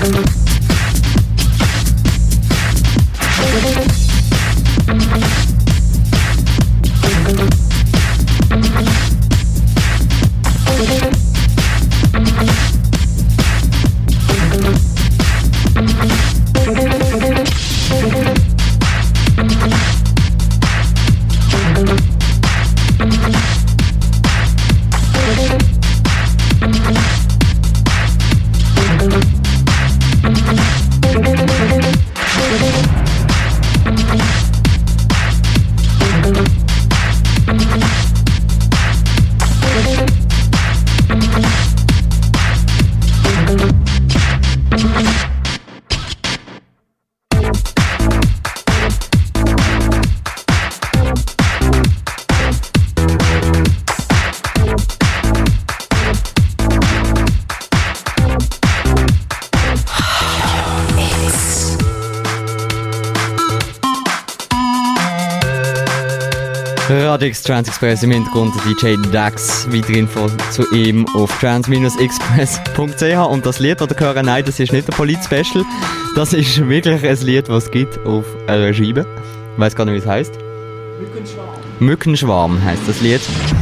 Radio X Trans Express im Hintergrund, DJ Dax, weitere Info zu ihm auf trans-express.ch. Und das Lied, das ihr hören, nein, das ist nicht ein Polit-Special, das ist wirklich ein Lied, das es gibt auf einer Scheibe. Ich weiss gar nicht, wie es heisst. Mückenschwarm heisst das Lied.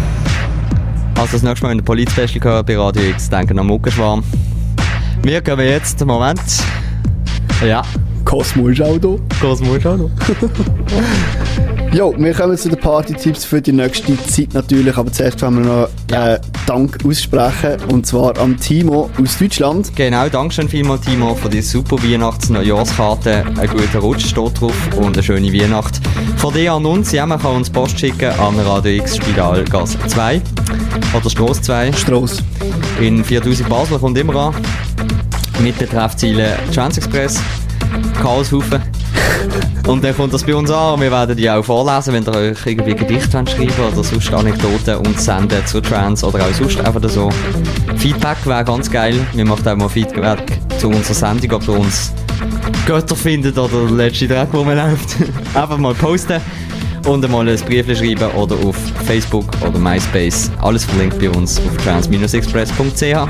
Also das nächste Mal, wenn ihr Polit-Special gehört bei Radio X, denken an Mückenschwarm. Wir gehen jetzt, Moment. Ja. Cosmo ist auch da. Cosmo ist auch da. Jo, wir kommen zu den Party-Tipps für die nächste Zeit natürlich, aber zuerst wollen wir noch Dank aussprechen, und zwar an Timo aus Deutschland. Genau, Dankeschön vielmals Timo für die super Weihnachts-Neujahrskarte. Ein guter Rutsch steht drauf und eine schöne Weihnacht. Von dir an uns, ja, man kann uns Post schicken an Radio X Spitalgasse 2 oder Strasse 2. Strasse. In 4000 Basel, kommt immer an. Mit Betreffzielen Transexpress, Chaoshaufen. Und dann kommt das bei uns an. Wir werden die auch vorlesen, wenn ihr euch irgendwie Gedichte schreiben oder sonst Anekdoten und senden zu Trans oder auch sonst einfach so. Feedback wäre ganz geil. Wir machen auch mal Feedback zu unserer Sendung, ob ihr uns Götter findet oder der letzte Dreck, wo man läuft. Einfach mal posten und einmal ein Brief schreiben oder auf Facebook oder MySpace. Alles verlinkt bei uns auf trans-express.ch.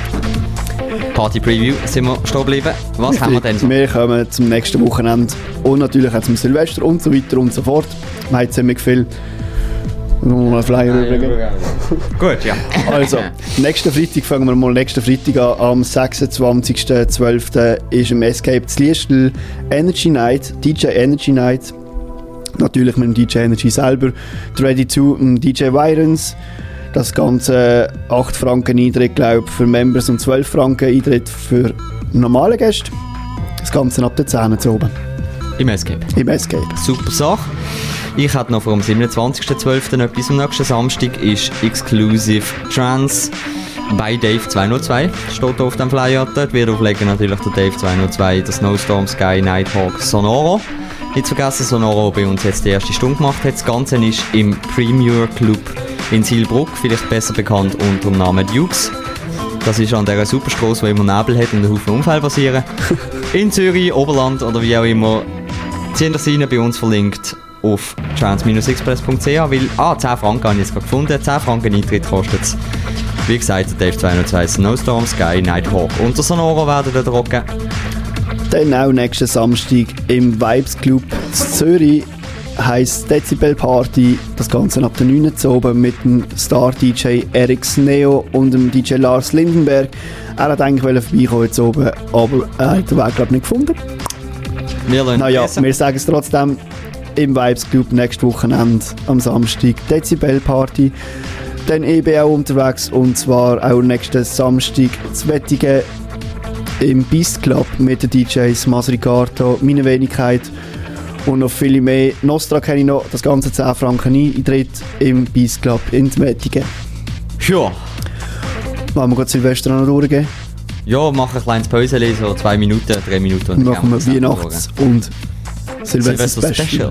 Party Preview sind wir stehen geblieben. Was Richtig. Haben wir denn so? Wir kommen zum nächsten Wochenende und natürlich auch zum Silvester und so weiter und so fort. Wir haben ziemlich viel. Noch mal einen Flyer übrigens. Gut, ja. Also, nächsten Freitag fangen wir mal nächsten Freitag an. Am 26.12. ist im Escape das Liestel Energy Night, DJ Energy Night. Natürlich mit dem DJ Energy selber. Ready to DJ Virens. Das Ganze 8 Franken Eintritt, glaube ich, für Members und 12 Franken Eintritt für normale Gäste. Das Ganze ab der 10 zu oben. Im Escape. Im Escape. Super Sache. Ich hätte noch vor dem 27.12. etwas. Am nächsten Samstag ist Exclusive Trans bei Dave 202. Steht auf dem Flyer. Dort wird auflegen natürlich der Dave 202, der Snowstorm Sky Nighthawk Sonoro. Nicht vergessen, Sonoro bei uns jetzt die erste Stunde gemacht hat. Das Ganze ist im Premier Club in Zielbruck, vielleicht besser bekannt unter dem Namen Dukes. Das ist an dieser Superstrasse, die immer Nebel hat und ein Haufen Unfälle passieren. In Zürich, Oberland oder wie auch immer. Ziehen das rein, bei uns verlinkt auf trans-express.ch, weil 10 Franken habe ich jetzt gerade gefunden. 10 Franken Eintritt kostet es. Wie gesagt, der Dave 202 Snowstorm, Sky, Nighthawk und der Sonoro werden dort rocken. Dann auch nächsten Samstag im Vibes Club in Zürich heisst Dezibel Party. Das Ganze ab der 9 zu oben mit dem Star-DJ Eric Neo und dem DJ Lars Lindenberg. Er hat eigentlich vorbeikommen jetzt oben, aber er hat den Weg, glaube ich, nicht gefunden. Wir sagen es trotzdem. Im Vibes Club nächstes Wochenende am Samstag Dezibel Party. Dann eben auch unterwegs, und zwar auch nächsten Samstag zu Wettigen im Beast Club mit den DJs Masrigato, Meine Wenigkeit und noch viele mehr. Nostra kenne ich noch, das ganze 10 Franken Eintritt im Beast Club in Wettigen. Ja. Wollen wir gerade Silvester noch durchgehen? Ja, machen ein kleines Päuschen, so 2 Minuten, 3 Minuten. Und machen wir Weihnachts- und Silvester-Special.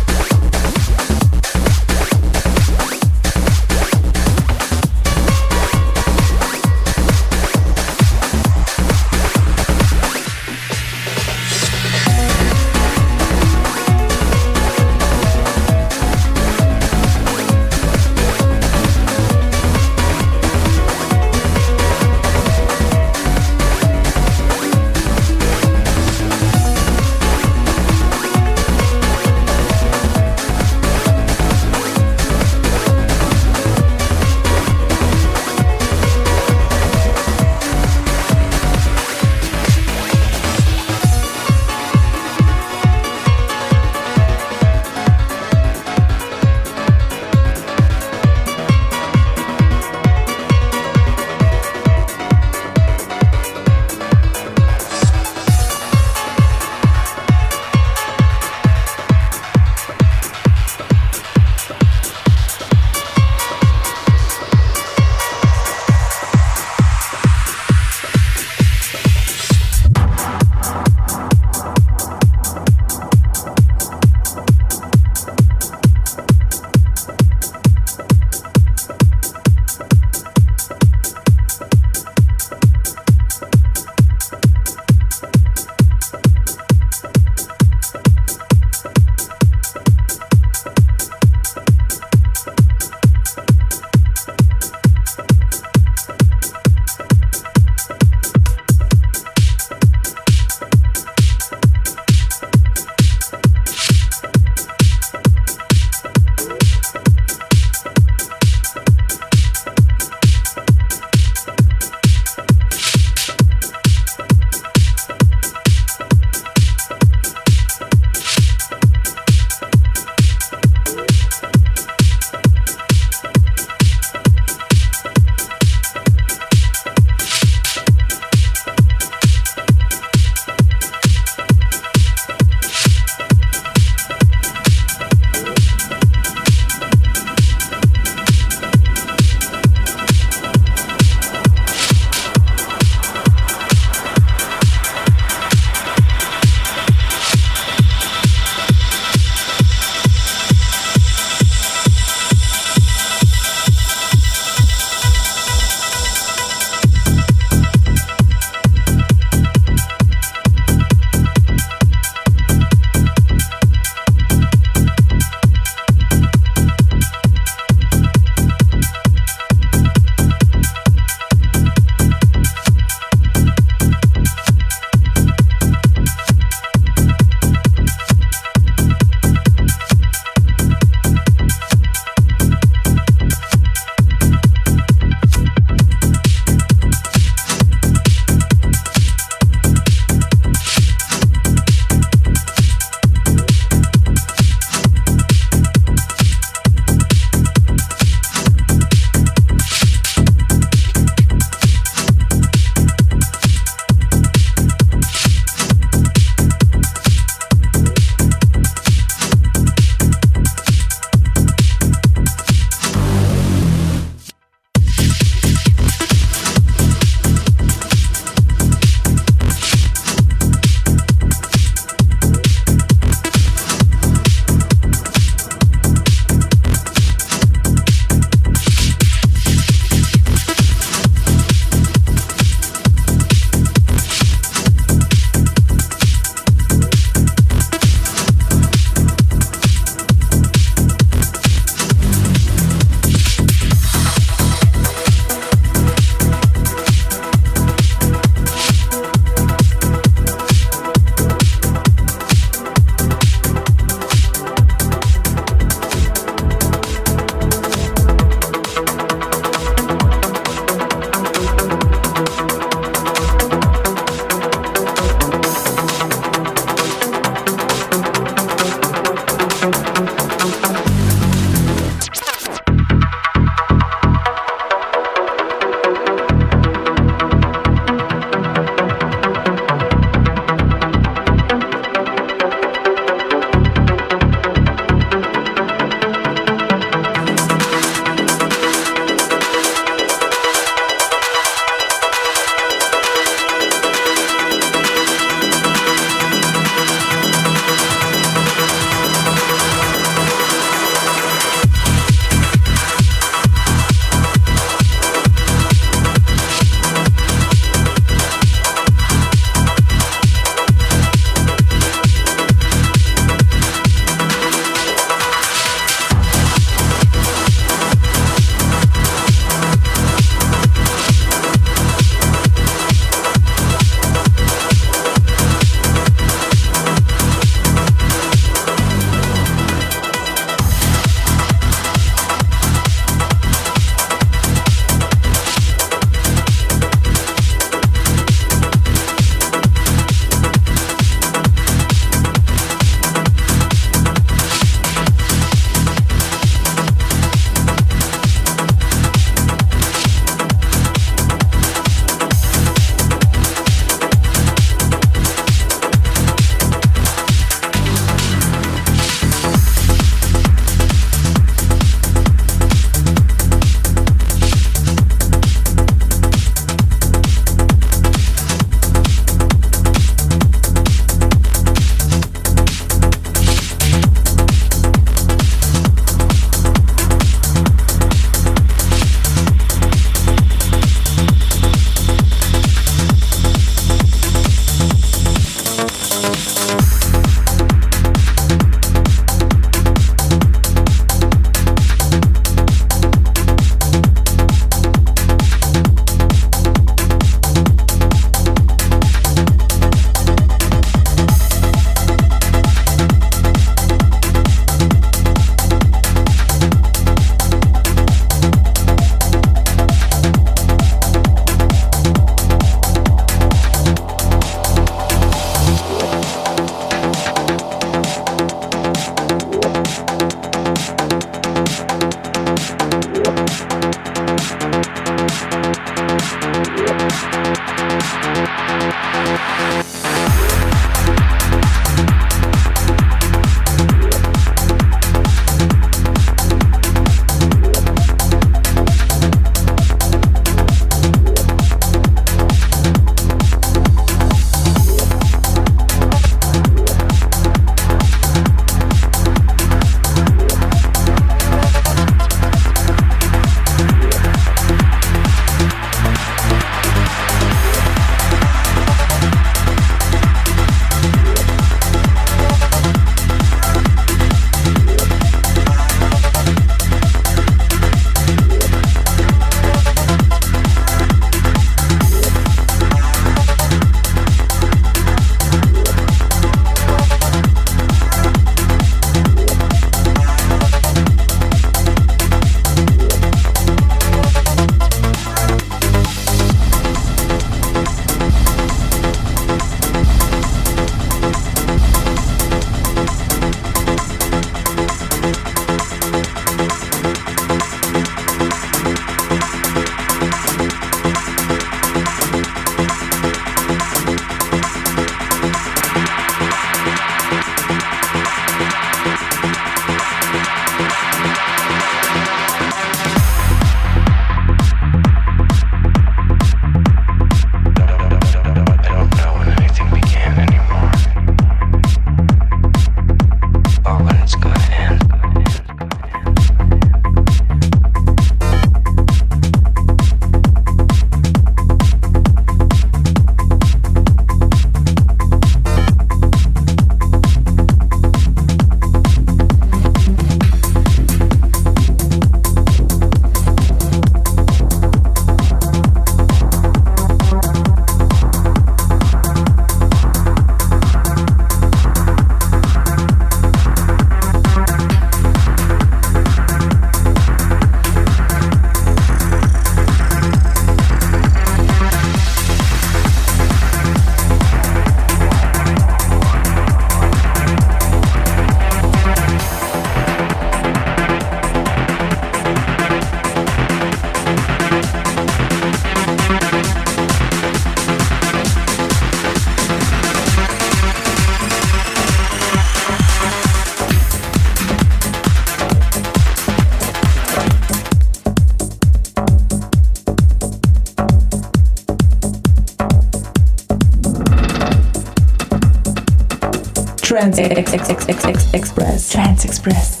Trans Express. Trans Express.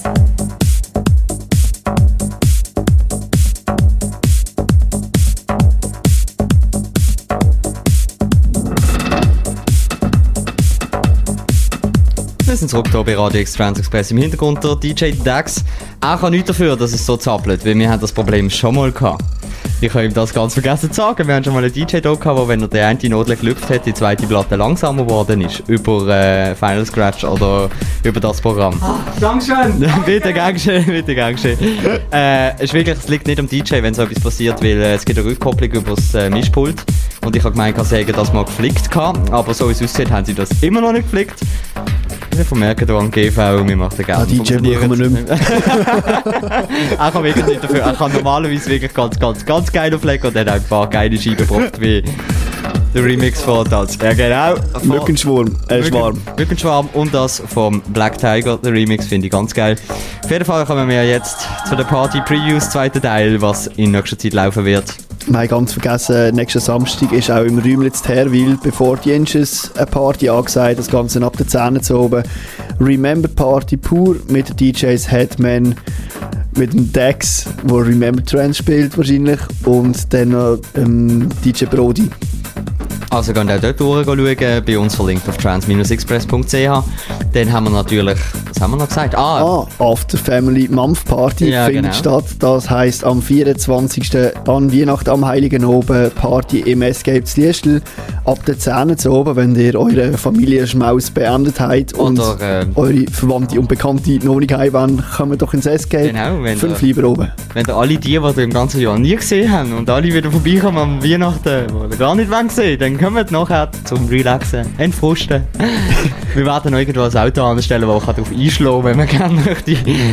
Wir sind zurück hier bei Radio X Trans Express. Im Hintergrund der DJ Dax. Er kann nichts dafür, dass es so zappelt, weil wir haben das Problem schon mal gehabt. Ich habe ihm das ganz vergessen zu sagen. Wir haben schon mal einen DJ da gehabt, wo, wenn er die eine Note gelüpft hat, die zweite Platte langsamer geworden ist. Über Final Scratch oder über das Programm. Dankeschön! Bitte, gern geschehen, bitte, gern geschehen. Es liegt nicht am DJ, wenn so etwas passiert, weil es gibt eine Rückkopplung über das Mischpult. Und ich habe gemeint, ich habe das mal geflickt gehabt, aber so wie es aussieht, haben sie das immer noch nicht geflickt. Wir vermerken hier an GV, wir machen den gerne. DJ brauchen wir nicht mehr. Er kann wirklich nicht dafür. Er kann normalerweise wirklich ganz geil auflegen und dann ein paar geile Scheiben gebracht, wie der Remix von das. Ja, genau. Mückenschwarm. Schwarm. Mückenschwarm und das vom Black Tiger. Der Remix finde ich ganz geil. Auf jeden Fall kommen wir jetzt zu der Party Previews, zweiten Teil, was in nächster Zeit laufen wird. Wir haben ganz vergessen, nächsten Samstag ist auch im Räumlitz Terwil, bevor die Engines eine Party angesagt, das Ganze ab der 10 zu oben. Remember Party pur mit den DJs Headman, mit dem Dex, der Remember Trance spielt wahrscheinlich, und dann noch DJ Brody. Also könnt ihr auch dort durchschauen, bei uns verlinkt auf trans-express.ch. Dann haben wir natürlich, was haben wir noch gesagt? After Family Mampf Party findet statt. Das heisst am 24. an Weihnachten am Heiligen Oben Party im Escape zu Liestel. Ab der 10 zu oben, wenn ihr euren Familienschmaus beendet habt und eure Verwandte und Bekannte noch nicht heim wollen, kommt doch ins Escape. Genau, 5 lieber oben. Wenn ihr alle die ihr im ganzen Jahr nie gesehen habt und alle wieder vorbeikommen am Weihnachten, die ihr gar nicht gesehen, dann kommt nachher zum Relaxen, entfrusten. Wir werden noch irgendwo ein Auto anstellen, das ich darauf einschlagen, wenn man gerne möchte.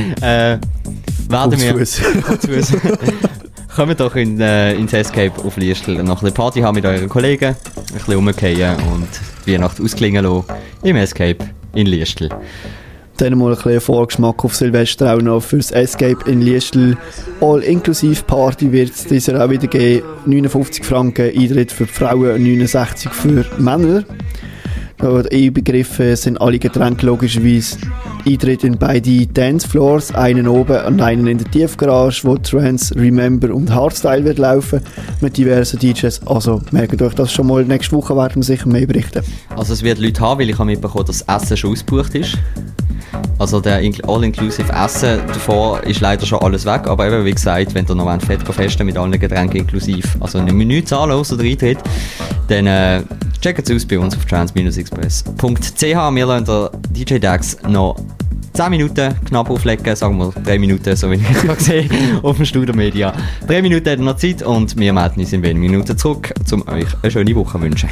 Kommt doch ins Escape auf Liestel. Nach einer Party haben mit euren Kollegen, ein bisschen rumgehen und die Weihnacht ausklingen lassen im Escape in Liestel. Dann mal ein bisschen Vorgeschmack auf Silvester auch noch fürs Escape in Liestel. All-inklusive Party wird es dieses Jahr auch wieder geben. 59 Franken Eintritt für die Frauen, 69 für Männer. Die Einbegriffen sind alle Getränke logischerweise. Eintritt in beide Dancefloors, einen oben und einen in der Tiefgarage, wo Trance, Remember und Hardstyle wird laufen mit diversen DJs. Also merkt euch das schon mal, nächste Woche werden wir sicher mehr berichten. Also es wird Leute haben, weil ich habe mitbekommen, dass das Essen schon ausgebucht ist. Also der All-Inclusive Essen, davor ist leider schon alles weg, aber eben wie gesagt, wenn ihr noch Fett festen mit allen Getränken inklusiv, also nicht mehr nichts zahlen außer der Eintritt, dann checkt es aus bei uns auf trans-express.ch. Wir lassen den DJ Dax noch 10 Minuten knapp auflegen, sagen wir 3 Minuten, so wie ich es gesehen auf dem Studio Media. 3 Minuten hat er noch Zeit und wir melden uns in wenigen Minuten zurück, um euch eine schöne Woche zu wünschen.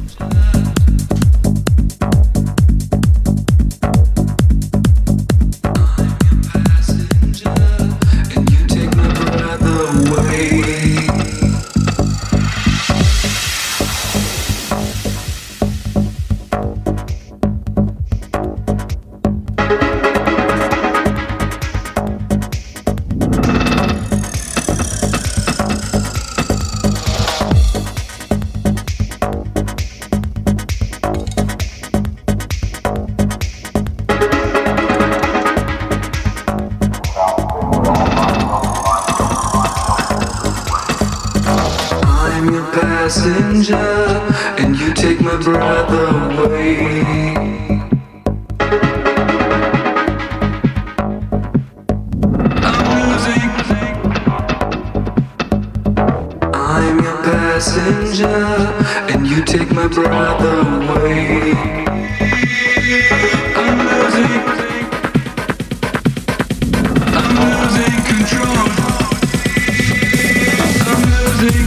And you take my breath away. I'm your passenger, and you take my breath away. I'm losing control. I'm losing.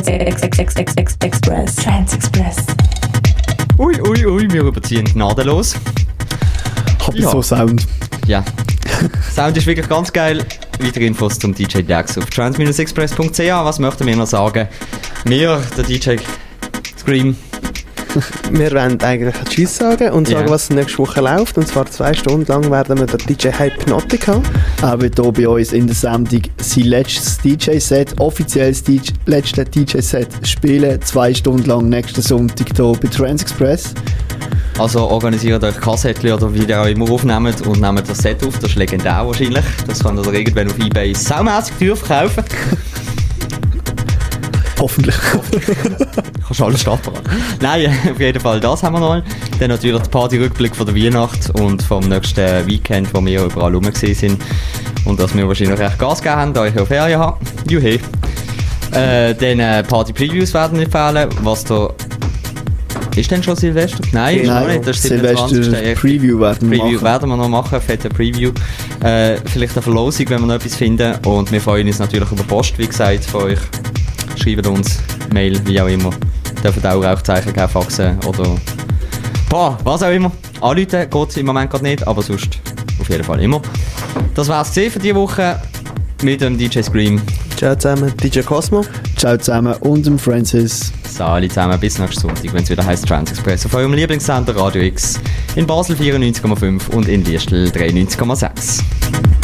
Express. Trans Express. Ui, wir überziehen gnadenlos. Hab ich Ja. so Sound. Ja. Sound ist wirklich ganz geil. Weitere Infos zum DJ Dax auf trans-express.ch. Was möchten wir noch sagen? Wir, der DJ Scream. Wir wollen eigentlich Tschüss sagen und sagen, Ja. was nächste Woche läuft. Und zwar 2 Stunden lang werden wir den DJ Hypnotic haben. Er wird hier bei uns in der Sendung sein letztes DJ-Set, offizielles letztes DJ-Set spielen. 2 Stunden lang nächsten Sonntag hier bei Trans Express. Also organisiert euch Kassettchen oder wie ihr auch immer aufnehmt und nehmt das Set auf. Das ist legendär wahrscheinlich. Das könnt ihr irgendwann auf eBay saumässig teuer verkaufen. Hoffentlich. Kannst du alles starten. Nein, auf jeden Fall, das haben wir noch. Dann natürlich der Party-Rückblick von der Weihnacht und vom nächsten Weekend, wo wir überall rum sind. Und dass wir wahrscheinlich recht Gas gegeben haben, da ich ja Ferien habe. Juhe. Dann Party-Previews werden nicht fehlen. Was da... Ist denn schon Silvester? Nein, ist noch nicht. Das ist Silvester 27. Preview werden wir Preview machen. werden wir noch machen, fette Preview. Vielleicht eine Verlosung, wenn wir noch etwas finden. Und wir freuen uns natürlich über Post, wie gesagt, von euch. Schreibt uns Mail, wie auch immer. Dürft auch Rauchzeichen geben, Faxen oder was auch immer. Anrufen geht es im Moment gerade nicht, aber sonst auf jeden Fall immer. Das war's für diese Woche mit dem DJ Scream. Ciao zusammen, DJ Cosmo. Ciao zusammen und dem Francis. Sali zusammen, bis nächsten Sonntag, wenn es wieder heisst Trans Express auf eurem Lieblingssender Radio X. In Basel 94,5 und in Liestel 93,6.